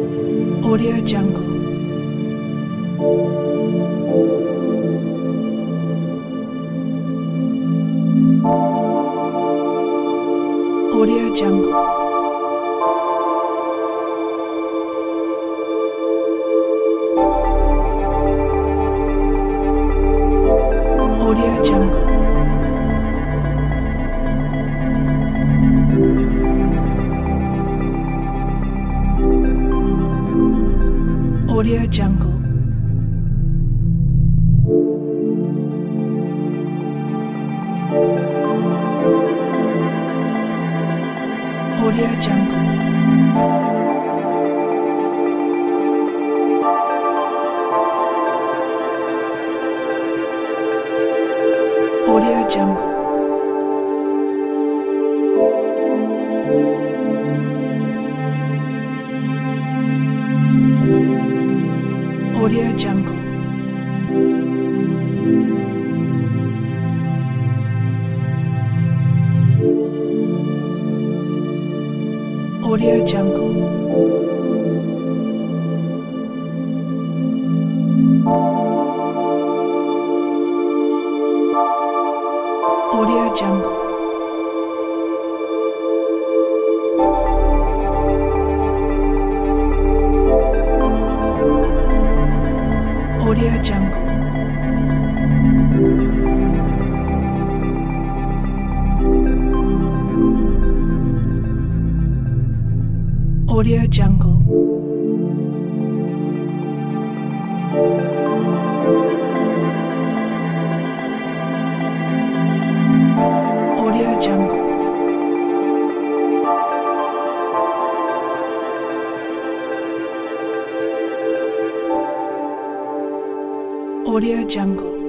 Audio Jungle. Audio Jungle. Audio Jungle. Audio Jungle. Audio Jungle. Audio Jungle. Audio Jungle. Audio Jungle. Audio Jungle. Audio Jungle. Audio Jungle. Audio Jungle. Audio Jungle.